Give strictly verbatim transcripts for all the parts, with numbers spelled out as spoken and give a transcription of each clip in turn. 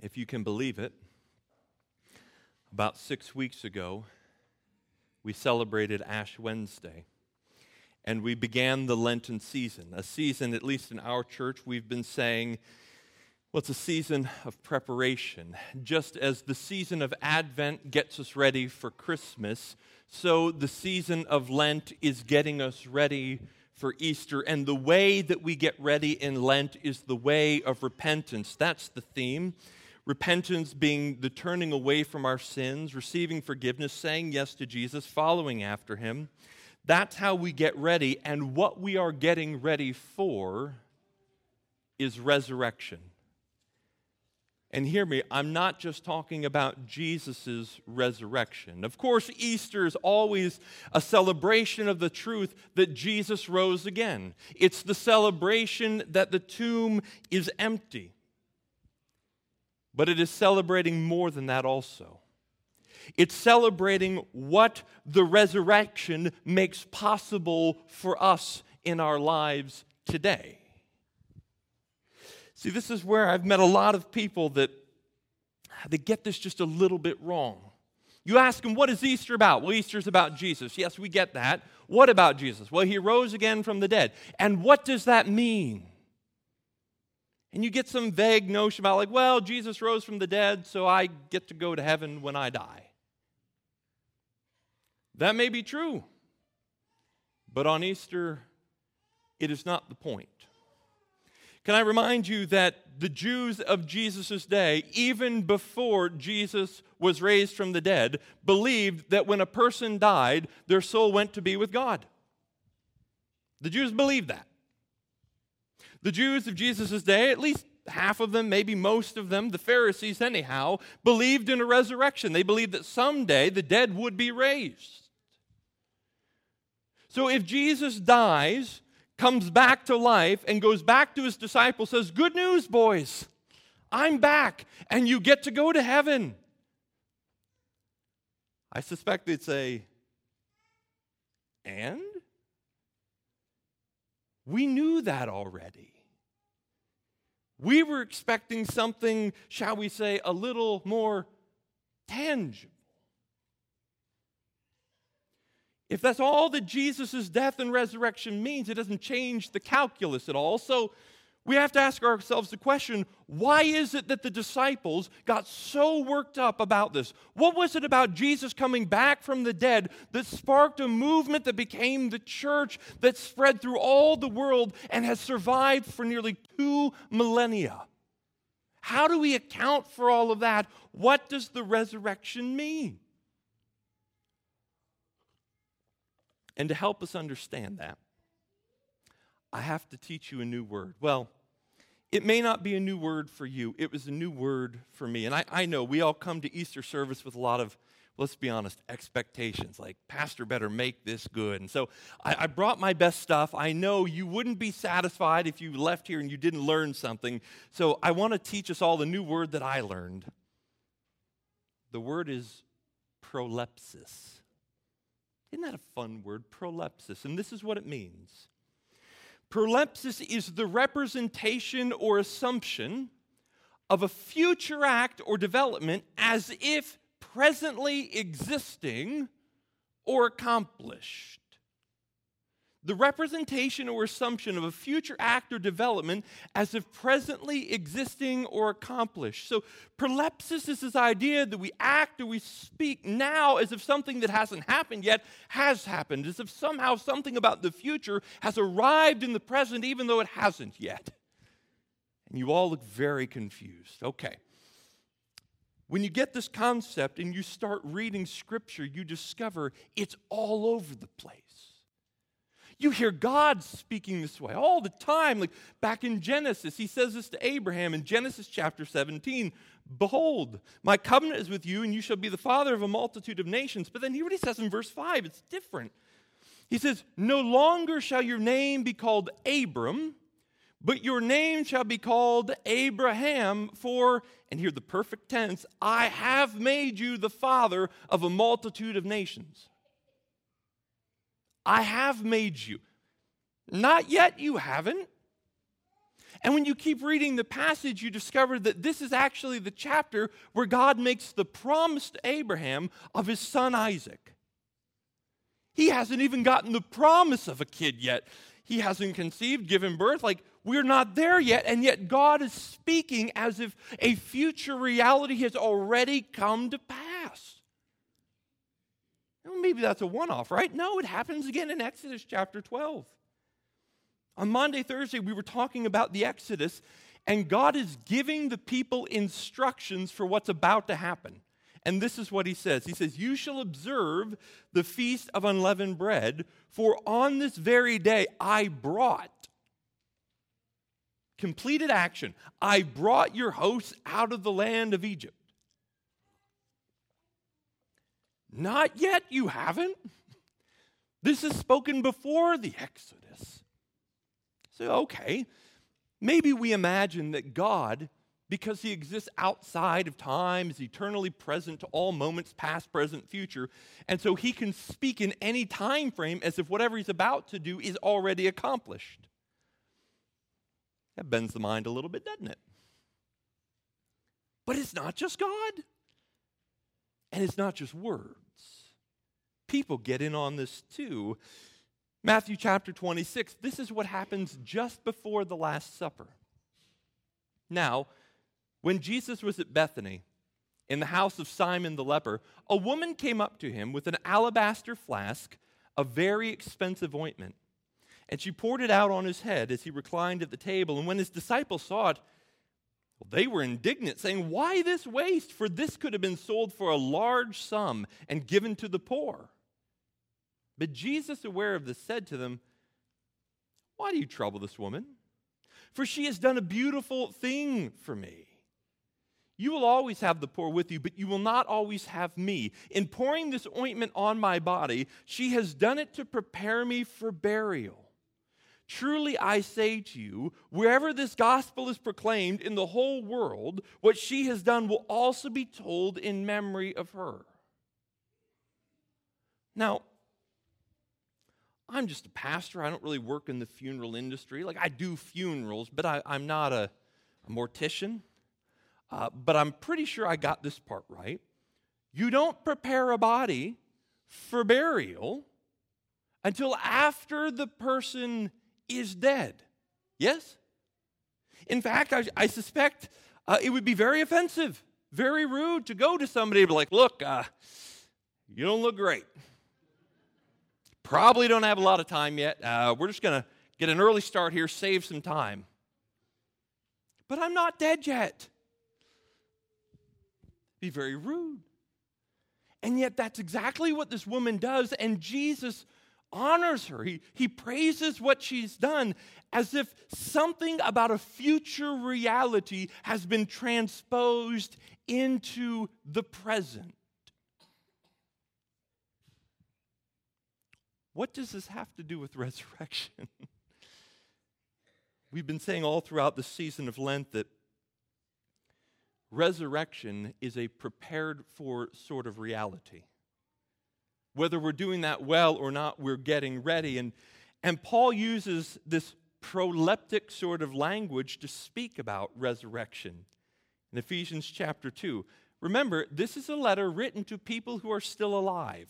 If you can believe it, about six weeks ago, we celebrated Ash Wednesday, and we began the Lenten season, a season, at least in our church, we've been saying, well, it's a season of preparation. Just as the season of Advent gets us ready for Christmas, so the season of Lent is getting us ready for Easter. And the way that we get ready in Lent is the way of repentance. That's the theme. Repentance being the turning away from our sins, receiving forgiveness, saying yes to Jesus, following after him. That's how we get ready. And what we are getting ready for is resurrection. And hear me, I'm not just talking about Jesus' resurrection. Of course, Easter is always a celebration of the truth that Jesus rose again. It's the celebration that the tomb is empty. But it is celebrating more than that also. It's celebrating what the resurrection makes possible for us in our lives today. See, this is where I've met a lot of people that they get this just a little bit wrong. You ask them, what is Easter about? Well, Easter's about Jesus. Yes, we get that. What about Jesus? Well, he rose again from the dead. And what does that mean? And you get some vague notion about like, well, Jesus rose from the dead, so I get to go to heaven when I die. That may be true. But on Easter, it is not the point. Can I remind you that the Jews of Jesus' day, even before Jesus was raised from the dead, believed that when a person died, their soul went to be with God. The Jews believed that. The Jews of Jesus' day, at least half of them, maybe most of them, the Pharisees anyhow, believed in a resurrection. They believed that someday the dead would be raised. So if Jesus dies, comes back to life, and goes back to his disciples, says, good news, boys, I'm back, and you get to go to heaven. I suspect they'd say, and? We knew that already. We were expecting something, shall we say, a little more tangible. If that's all that Jesus' death and resurrection means, it doesn't change the calculus at all. So we have to ask ourselves the question, why is it that the disciples got so worked up about this? What was it about Jesus coming back from the dead that sparked a movement that became the church that spread through all the world and has survived for nearly two millennia? How do we account for all of that? What does the resurrection mean? And to help us understand that, I have to teach you a new word. Well, it may not be a new word for you. It was a new word for me. And I, I know we all come to Easter service with a lot of, let's be honest, expectations. Like, Pastor better make this good. And so I, I brought my best stuff. I know you wouldn't be satisfied if you left here and you didn't learn something. So I want to teach us all the new word that I learned. The word is prolepsis. Isn't that a fun word? Prolepsis. And this is what it means. Prolepsis is the representation or assumption of a future act or development as if presently existing or accomplished. The representation or assumption of a future act or development as if presently existing or accomplished. So prolepsis is this idea that we act or we speak now as if something that hasn't happened yet has happened, as if somehow something about the future has arrived in the present even though it hasn't yet. And you all look very confused. Okay. When you get this concept and you start reading Scripture, you discover it's all over the place. You hear God speaking this way all the time. Like back in Genesis, he says this to Abraham in Genesis chapter seventeen. Behold, my covenant is with you, and you shall be the father of a multitude of nations. But then hear what he says in verse five. It's different. He says, no longer shall your name be called Abram, but your name shall be called Abraham, for, and here the perfect tense, I have made you the father of a multitude of nations. I have made you. Not yet, you haven't. And when you keep reading the passage, you discover that this is actually the chapter where God makes the promise to Abraham of his son Isaac. He hasn't even gotten the promise of a kid yet. He hasn't conceived, given birth. Like, we're not there yet, and yet God is speaking as if a future reality has already come to pass. Well, maybe that's a one-off, right? No, it happens again in Exodus chapter twelve. On Monday, Thursday, we were talking about the Exodus, and God is giving the people instructions for what's about to happen. And this is what he says. He says, "You shall observe the feast of unleavened bread, for on this very day I brought," completed action, "I brought your hosts out of the land of Egypt." Not yet, you haven't. This is spoken before the Exodus. So, okay, maybe we imagine that God, because he exists outside of time, is eternally present to all moments, past, present, future, and so he can speak in any time frame as if whatever he's about to do is already accomplished. That bends the mind a little bit, doesn't it? But it's not just God. And it's not just words. People get in on this too. Matthew chapter twenty-six, this is what happens just before the Last Supper. Now, when Jesus was at Bethany, in the house of Simon the leper, a woman came up to him with an alabaster flask of very expensive ointment. And she poured it out on his head as he reclined at the table. And when his disciples saw it, well, they were indignant, saying, "Why this waste? For this could have been sold for a large sum and given to the poor." But Jesus, aware of this, said to them, "Why do you trouble this woman? For she has done a beautiful thing for me. You will always have the poor with you, but you will not always have me. In pouring this ointment on my body, she has done it to prepare me for burial. Truly I say to you, wherever this gospel is proclaimed in the whole world, what she has done will also be told in memory of her." Now, I'm just a pastor. I don't really work in the funeral industry. Like, I do funerals, but I, I'm not a, a mortician. Uh, but I'm pretty sure I got this part right. You don't prepare a body for burial until after the person is dead. Yes? In fact, I, I suspect uh, it would be very offensive, very rude to go to somebody and be like, "Look, uh, you don't look great. Probably don't have a lot of time yet. Uh, we're just going to get an early start here, save some time. But I'm not dead yet." Be very rude. And yet that's exactly what this woman does, and Jesus honors her. He, he praises what she's done as if something about a future reality has been transposed into the present. What does this have to do with resurrection? We've been saying all throughout the season of Lent that resurrection is a prepared for sort of reality. Whether we're doing that well or not, we're getting ready. And, and Paul uses this proleptic sort of language to speak about resurrection in Ephesians chapter two. Remember, this is a letter written to people who are still alive.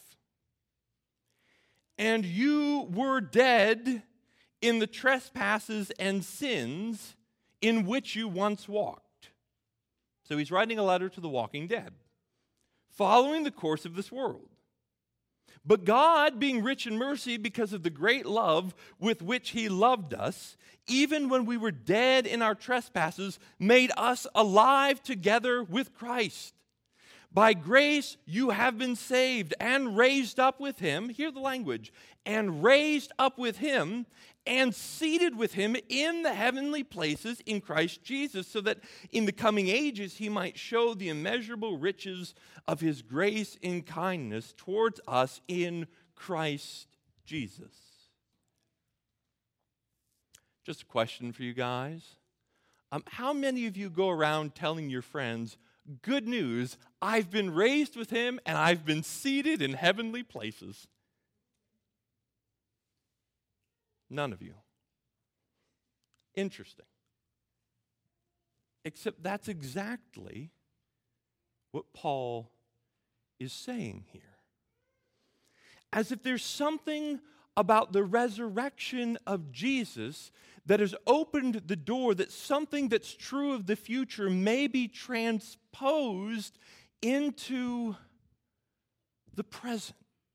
"And you were dead in the trespasses and sins in which you once walked." So he's writing a letter to the walking dead, "following the course of this world. But God, being rich in mercy because of the great love with which he loved us, even when we were dead in our trespasses, made us alive together with Christ. By grace you have been saved and raised up with him," hear the language, "and raised up with him and seated with him in the heavenly places in Christ Jesus, so that in the coming ages he might show the immeasurable riches of his grace in kindness towards us in Christ Jesus." Just a question for you guys. Um, how many of you go around telling your friends, "Good news, I've been raised with him and I've been seated in heavenly places"? None of you. Interesting. Except that's exactly what Paul is saying here. As if there's something about the resurrection of Jesus that has opened the door that something that's true of the future may be transposed into the present.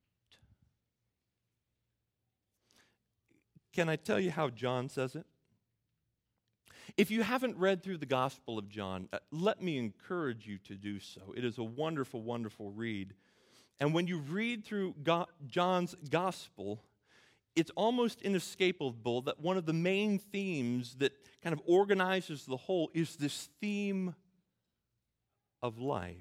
Can I tell you how John says it? If you haven't read through the Gospel of John, uh, let me encourage you to do so. It is a wonderful, wonderful read. And when you read through Go- John's Gospel, it's almost inescapable that one of the main themes that kind of organizes the whole is this theme of life.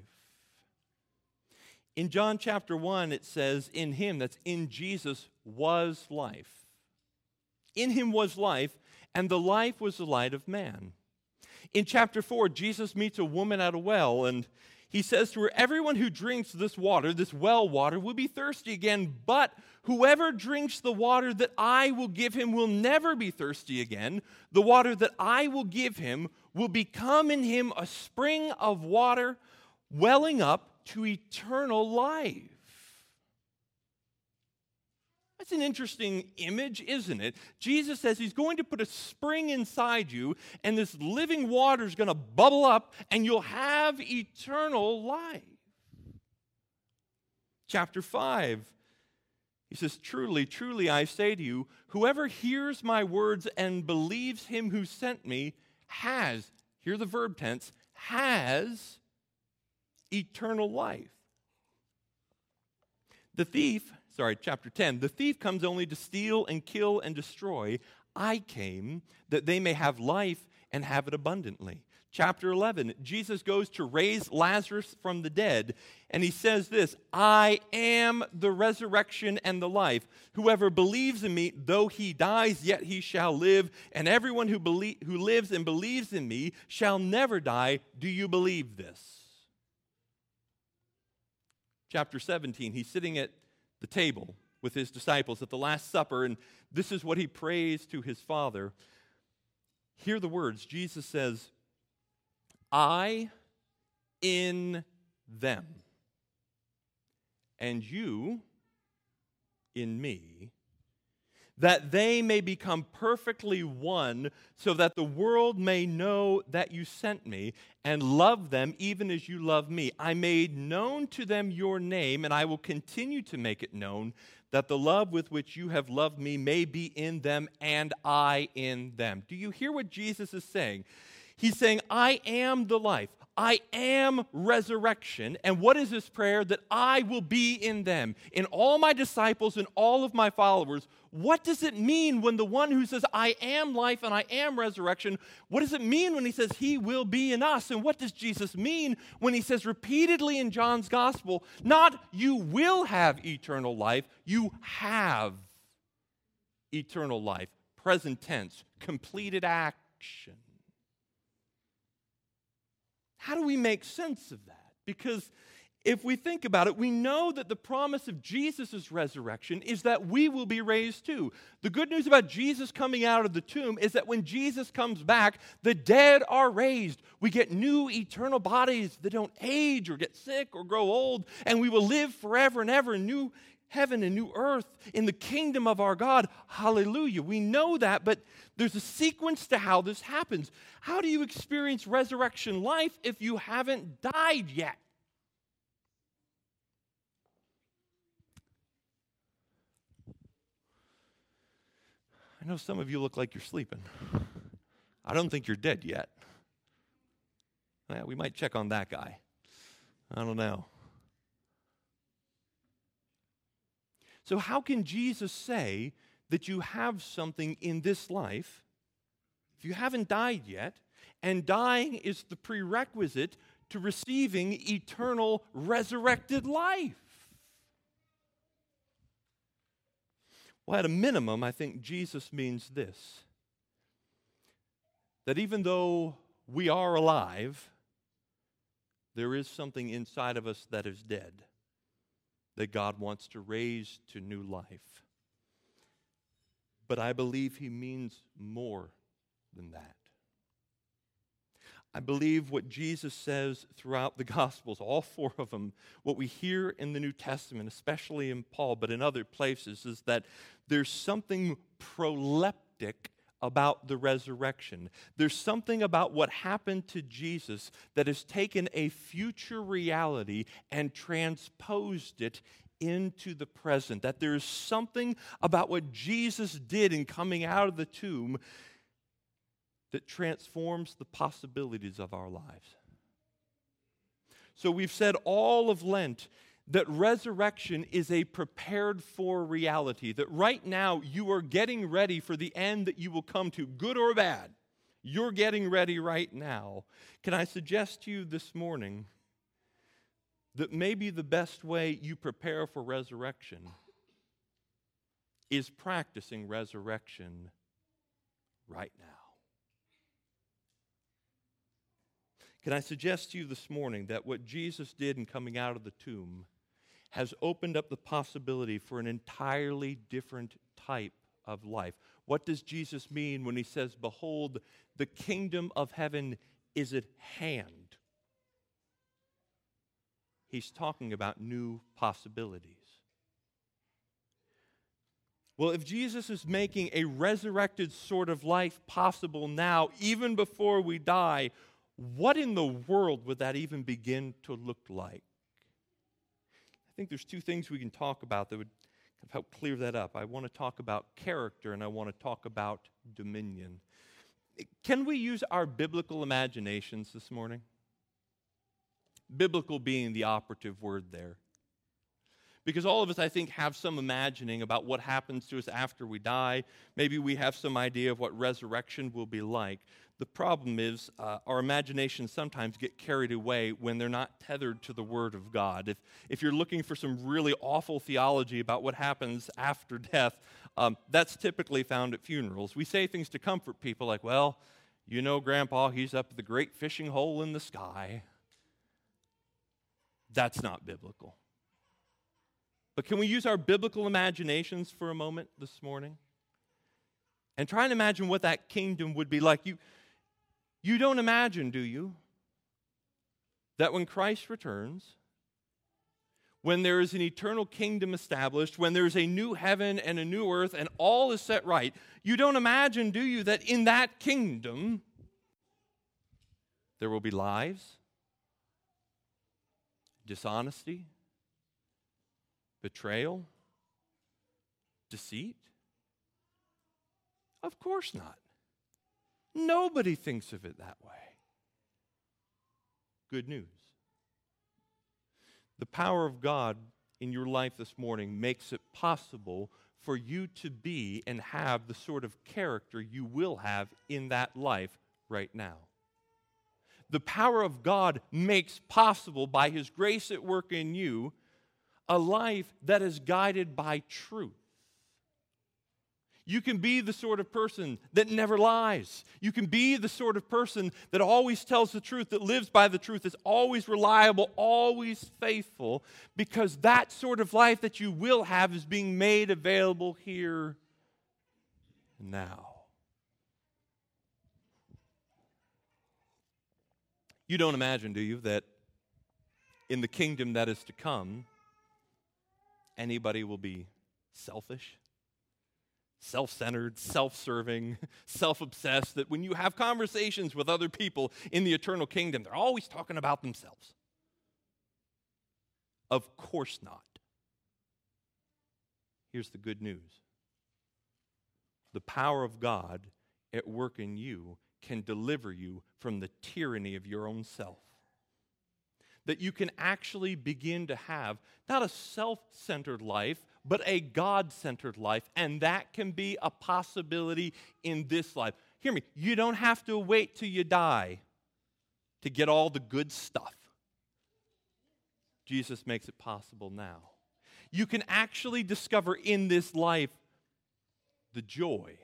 In John chapter one, it says, in him, that's in Jesus, was life. In him was life, and the life was the light of man. In chapter four, Jesus meets a woman at a well, and he says to her, everyone who drinks this water, this well water, will be thirsty again, but whoever drinks the water that I will give him will never be thirsty again. The water that I will give him will become in him a spring of water welling up to eternal life. That's an interesting image, isn't it? Jesus says he's going to put a spring inside you, and this living water is going to bubble up, and you'll have eternal life. Chapter five, he says, truly, truly, I say to you, whoever hears my words and believes him who sent me has, hear the verb tense, has eternal life. The thief, sorry, chapter ten, the thief comes only to steal and kill and destroy. I came that they may have life and have it abundantly. Chapter eleven, Jesus goes to raise Lazarus from the dead, and he says this, I am the resurrection and the life. Whoever believes in me, though he dies, yet he shall live, and everyone who, belie- who lives and believes in me shall never die. Do you believe this? Chapter seventeen, he's sitting at the table with his disciples at the Last Supper, and this is what he prays to his Father. Hear the words. Jesus says, I in them, and you in me, that they may become perfectly one, so that the world may know that you sent me and love them even as you love me. I made known to them your name, and I will continue to make it known, that the love with which you have loved me may be in them and I in them. Do you hear what Jesus is saying? He's saying, I am the life. I am resurrection. And what is this prayer? That I will be in them, in all my disciples and all of my followers. What does it mean when the one who says, I am life and I am resurrection, what does it mean when he says he will be in us? And what does Jesus mean when he says repeatedly in John's gospel, not you will have eternal life, you have eternal life. Present tense, completed action. How do we make sense of that? Because if we think about it, we know that the promise of Jesus' resurrection is that we will be raised too. The good news about Jesus coming out of the tomb is that when Jesus comes back, the dead are raised. We get new eternal bodies that don't age or get sick or grow old, and we will live forever and ever in new heaven and new earth in the kingdom of our God. Hallelujah. We know that, but there's a sequence to how this happens. How do you experience resurrection life if you haven't died yet? I know some of you look like you're sleeping. I don't think you're dead yet. Yeah, we might check on that guy. I don't know. So how can Jesus say that you have something in this life if you haven't died yet, and dying is the prerequisite to receiving eternal resurrected life? Well, at a minimum, I think Jesus means this, that even though we are alive, there is something inside of us that is dead, that God wants to raise to new life. But I believe he means more than that. I believe what Jesus says throughout the Gospels, all four of them, what we hear in the New Testament, especially in Paul, but in other places, is that there's something proleptic about the resurrection. There's something about what happened to Jesus that has taken a future reality and transposed it into the present. That there's something about what Jesus did in coming out of the tomb that transforms the possibilities of our lives. So we've said all of Lent that resurrection is a prepared for reality, that right now you are getting ready for the end that you will come to, good or bad. You're getting ready right now. Can I suggest to you this morning that maybe the best way you prepare for resurrection is practicing resurrection right now? Can I suggest to you this morning that what Jesus did in coming out of the tomb has opened up the possibility for an entirely different type of life? What does Jesus mean when he says, "Behold, the kingdom of heaven is at hand"? He's talking about new possibilities. Well, if Jesus is making a resurrected sort of life possible now, even before we die, what in the world would that even begin to look like? I think there's two things we can talk about that would help clear that up. I want to talk about character and I want to talk about dominion. Can we use our biblical imaginations this morning? Biblical being the operative word there. Because all of us, I think, have some imagining about what happens to us after we die. Maybe we have some idea of what resurrection will be like. The problem is uh, our imaginations sometimes get carried away when they're not tethered to the Word of God. If, if you're looking for some really awful theology about what happens after death, um, that's typically found at funerals. We say things to comfort people like, well, you know, Grandpa, he's up at the great fishing hole in the sky. That's not biblical. But can we use our biblical imaginations for a moment this morning? And try and imagine what that kingdom would be like. You, you don't imagine, do you, that when Christ returns, when there is an eternal kingdom established, when there's a new heaven and a new earth and all is set right, you don't imagine, do you, that in that kingdom there will be lies, dishonesty, betrayal, deceit? Of course not. Nobody thinks of it that way. Good news. The power of God in your life this morning makes it possible for you to be and have the sort of character you will have in that life right now. The power of God makes possible, by His grace at work in you, a life that is guided by truth. You can be the sort of person that never lies. You can be the sort of person that always tells the truth, that lives by the truth, is always reliable, always faithful, because that sort of life that you will have is being made available here now. You don't imagine, do you, that in the kingdom that is to come, anybody will be selfish, self-centered, self-serving, self-obsessed, that when you have conversations with other people in the eternal kingdom, they're always talking about themselves? Of course not. Here's the good news. The power of God at work in you can deliver you from the tyranny of your own self. That you can actually begin to have not a self-centered life, but a God-centered life, and that can be a possibility in this life. Hear me, you don't have to wait till you die to get all the good stuff. Jesus makes it possible now. You can actually discover in this life the joy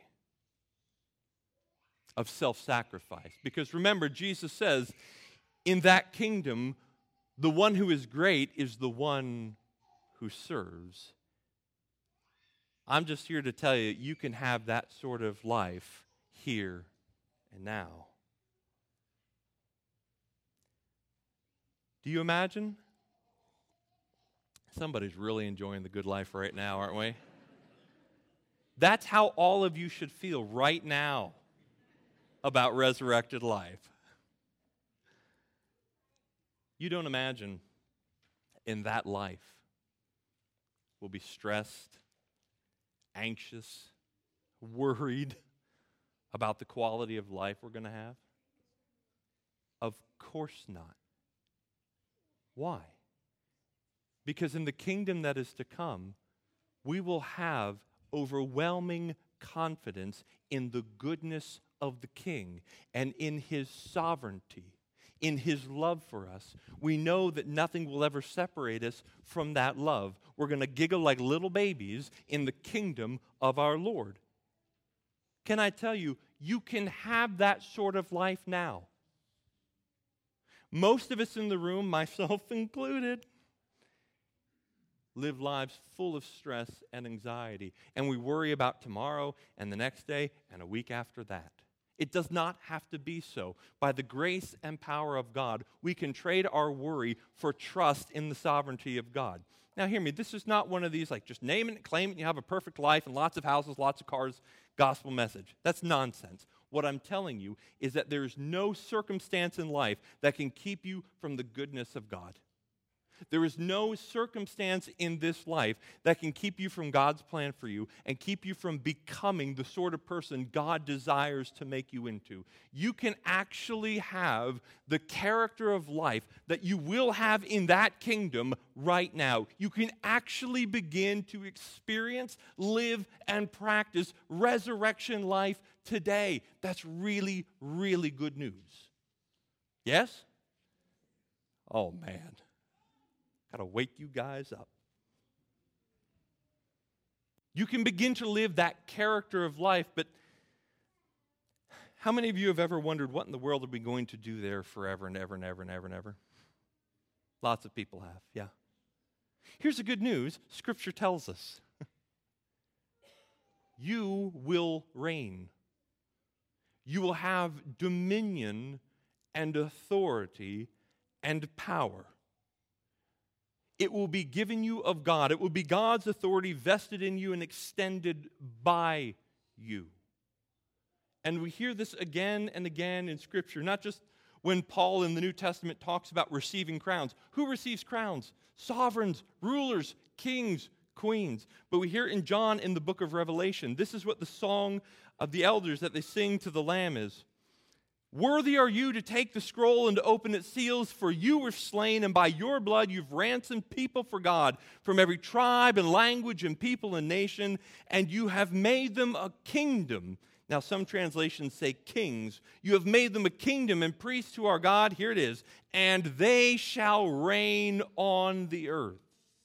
of self-sacrifice. Because remember, Jesus says, in that kingdom, the one who is great is the one who serves. I'm just here to tell you, you can have that sort of life here and now. Do you imagine? Somebody's really enjoying the good life right now, aren't we? That's how all of you should feel right now about resurrected life. You don't imagine in that life we'll be stressed, anxious, worried about the quality of life we're going to have? Of course not. Why? Because in the kingdom that is to come, we will have overwhelming confidence in the goodness of the King and in his sovereignty, in his love for us. We know that nothing will ever separate us from that love. We're going to giggle like little babies in the kingdom of our Lord. Can I tell you, you can have that sort of life now. Most of us in the room, myself included, live lives full of stress and anxiety, and we worry about tomorrow and the next day and a week after that. It does not have to be so. By the grace and power of God, we can trade our worry for trust in the sovereignty of God. Now hear me, this is not one of these like just name it and claim it and you have a perfect life and lots of houses, lots of cars, gospel message. That's nonsense. What I'm telling you is that there is no circumstance in life that can keep you from the goodness of God. There is no circumstance in this life that can keep you from God's plan for you and keep you from becoming the sort of person God desires to make you into. You can actually have the character of life that you will have in that kingdom right now. You can actually begin to experience, live, and practice resurrection life today. That's really, really good news. Yes? Oh, man. Got to wake you guys up. You can begin to live that character of life, but how many of you have ever wondered what in the world are we going to do there forever and ever and ever and ever and ever? Lots of people have, yeah. Here's the good news. Scripture tells us. You will reign. You will have dominion and authority and power. It will be given you of God. It will be God's authority vested in you and extended by you. And we hear this again and again in Scripture, not just when Paul in the New Testament talks about receiving crowns. Who receives crowns? Sovereigns, rulers, kings, queens. But we hear in John in the book of Revelation, this is what the song of the elders that they sing to the Lamb is. Worthy are you to take the scroll and to open its seals, for you were slain, and by your blood you've ransomed people for God from every tribe and language and people and nation, and you have made them a kingdom. Now some translations say kings. You have made them a kingdom and priests to our God. Here it is. And they shall reign on the earth.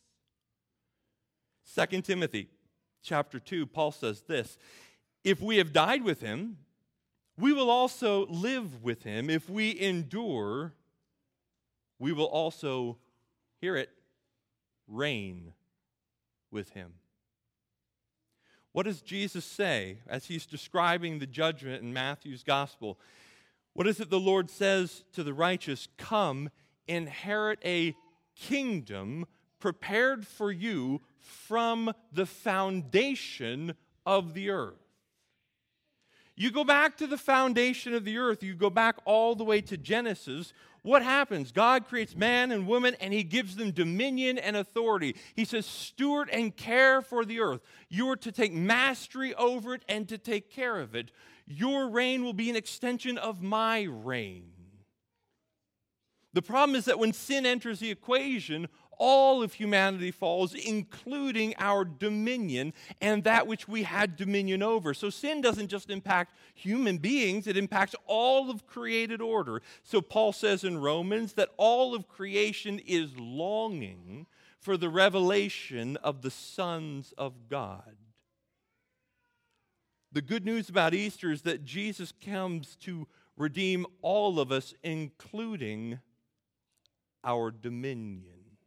Second Timothy chapter two, Paul says this, if we have died with him, we will also live with him. If we endure, we will also, hear it, reign with him. What does Jesus say as he's describing the judgment in Matthew's gospel? What is it the Lord says to the righteous? Come, inherit a kingdom prepared for you from the foundation of the earth. You go back to the foundation of the earth, you go back all the way to Genesis, what happens? God creates man and woman and he gives them dominion and authority. He says, steward and care for the earth. You are to take mastery over it and to take care of it. Your reign will be an extension of my reign. The problem is that when sin enters the equation, all of humanity falls, including our dominion and that which we had dominion over. So sin doesn't just impact human beings, it impacts all of created order. So Paul says in Romans that all of creation is longing for the revelation of the sons of God. The good news about Easter is that Jesus comes to redeem all of us, including our dominion.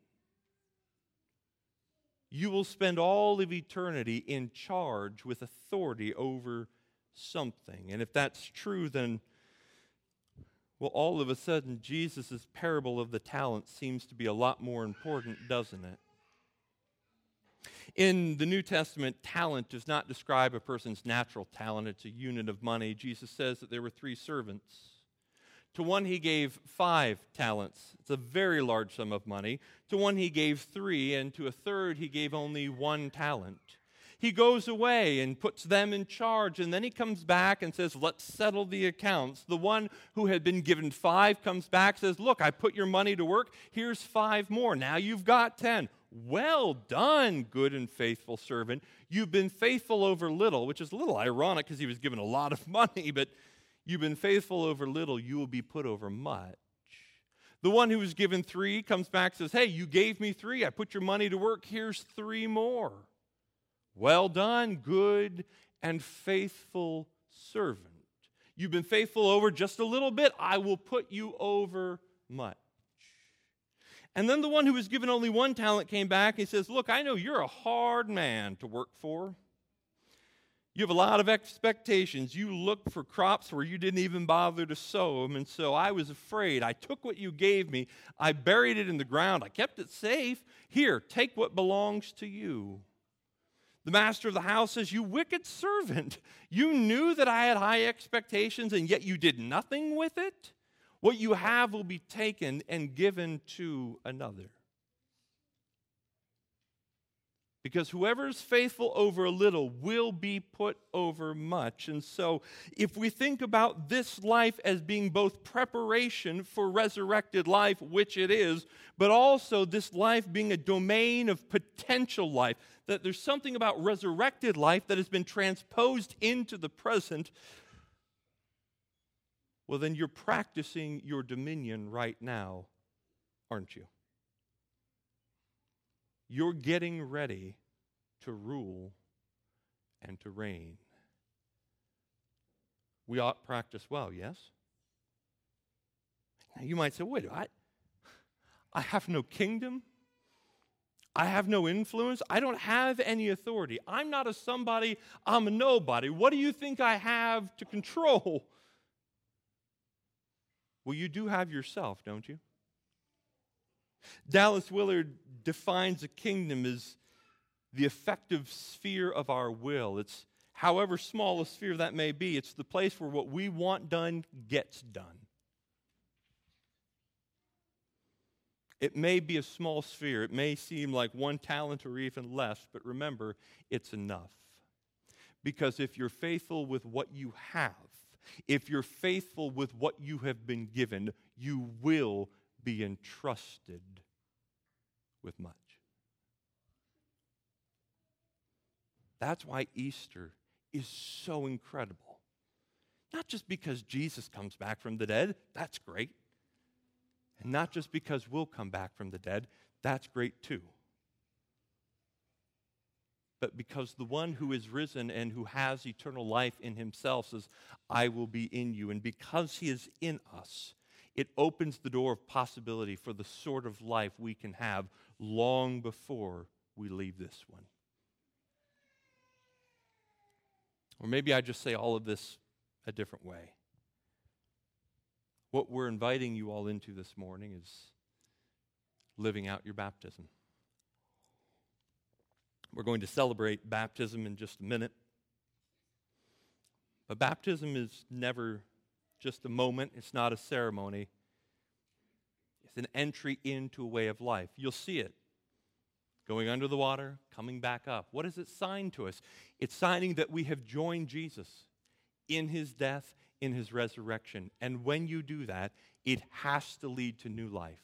You will spend all of eternity in charge with authority over something. And if that's true, then Well, all of a sudden, Jesus' parable of the talents seems to be a lot more important, doesn't it? In the New Testament, talent does not describe a person's natural talent. It's a unit of money. Jesus says that there were three servants. To one he gave five talents. It's a very large sum of money. To one he gave three, and to a third he gave only one talent. He goes away and puts them in charge, and then he comes back and says, let's settle the accounts. The one who had been given five comes back, says, look, I put your money to work. Here's five more. Now you've got ten. Well done, good and faithful servant. You've been faithful over little, which is a little ironic because he was given a lot of money, but you've been faithful over little, you will be put over much. The one who was given three comes back and says, hey, you gave me three. I put your money to work. Here's three more. Well done, good and faithful servant. You've been faithful over just a little bit. I will put you over much. And then the one who was given only one talent came back and he says, look, I know you're a hard man to work for. You have a lot of expectations. You look for crops where you didn't even bother to sow them, and so I was afraid. I took what you gave me. I buried it in the ground. I kept it safe. Here, take what belongs to you. The master of the house says, you wicked servant, you knew that I had high expectations, and yet you did nothing with it? What you have will be taken and given to another. Because whoever is faithful over a little will be put over much. And so if we think about this life as being both preparation for resurrected life, which it is, but also this life being a domain of potential life, that there's something about resurrected life that has been transposed into the present, well, then you're practicing your dominion right now, aren't you? You're getting ready to rule and to reign. We ought to practice well, yes? Now you might say, wait, I, I have no kingdom. I have no influence. I don't have any authority. I'm not a somebody. I'm a nobody. What do you think I have to control? Well, you do have yourself, don't you? Dallas Willard defines a kingdom as the effective sphere of our will. It's however small a sphere that may be, it's the place where what we want done gets done. It may be a small sphere. It may seem like one talent or even less, but remember, it's enough. Because if you're faithful with what you have, if you're faithful with what you have been given, you will be entrusted with much. That's why Easter is so incredible. Not just because Jesus comes back from the dead, that's great. And not just because we'll come back from the dead, that's great too. But because the one who is risen and who has eternal life in himself says, I will be in you. And because he is in us, it opens the door of possibility for the sort of life we can have long before we leave this one. Or maybe I just say all of this a different way. What we're inviting you all into this morning is living out your baptism. We're going to celebrate baptism in just a minute. But baptism is never just a moment. It's not a ceremony. It's an entry into a way of life. You'll see it. Going under the water, coming back up. What does it sign to us? It's signing that we have joined Jesus in his death, in his resurrection. And when you do that, it has to lead to new life.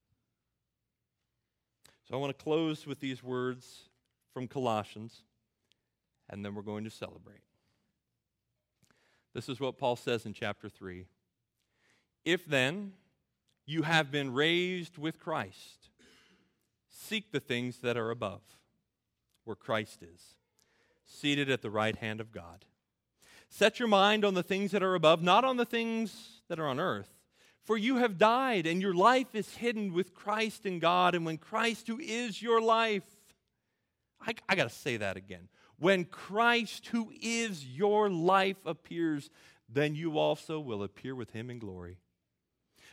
So I want to close with these words from Colossians, and then we're going to celebrate. This is what Paul says in chapter three. If then you have been raised with Christ, seek the things that are above, where Christ is, seated at the right hand of God. Set your mind on the things that are above, not on the things that are on earth. For you have died, and your life is hidden with Christ in God. And when Christ, who is your life, I, I got to say that again. When Christ, who is your life, appears, then you also will appear with him in glory.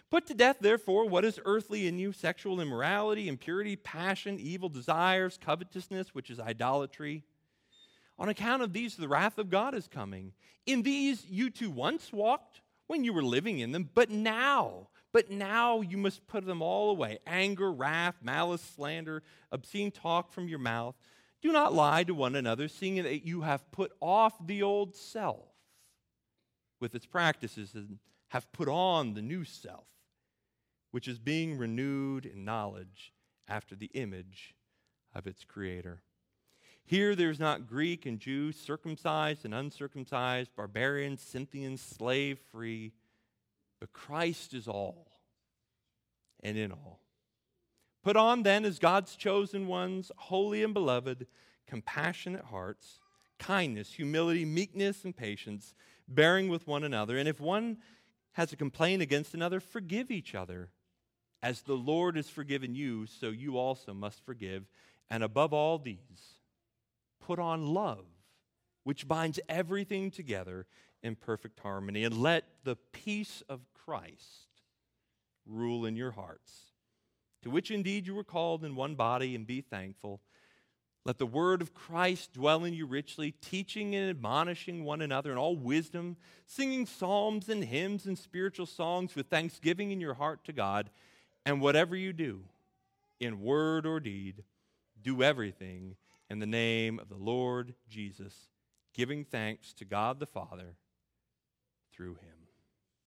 Put to death, therefore, what is earthly in you: sexual immorality, impurity, passion, evil desires, covetousness, which is idolatry. On account of these, the wrath of God is coming. In these you too once walked when you were living in them, but now, but now you must put them all away: anger, wrath, malice, slander, obscene talk from your mouth. Do not lie to one another, seeing that you have put off the old self with its practices and have put on the new self, which is being renewed in knowledge after the image of its creator. Here there is not Greek and Jew, circumcised and uncircumcised, barbarian, Scythian, slave free, but Christ is all and in all. Put on then as God's chosen ones, holy and beloved, compassionate hearts, kindness, humility, meekness, and patience, bearing with one another. And if one has a complaint against another, forgive each other. As the Lord has forgiven you, so you also must forgive. And above all these, put on love, which binds everything together in perfect harmony. And let the peace of Christ rule in your hearts, to which indeed you were called in one body, and be thankful. Let the word of Christ dwell in you richly, teaching and admonishing one another in all wisdom, singing psalms and hymns and spiritual songs with thanksgiving in your heart to God. And whatever you do, in word or deed, do everything in the name of the Lord Jesus, giving thanks to God the Father through him.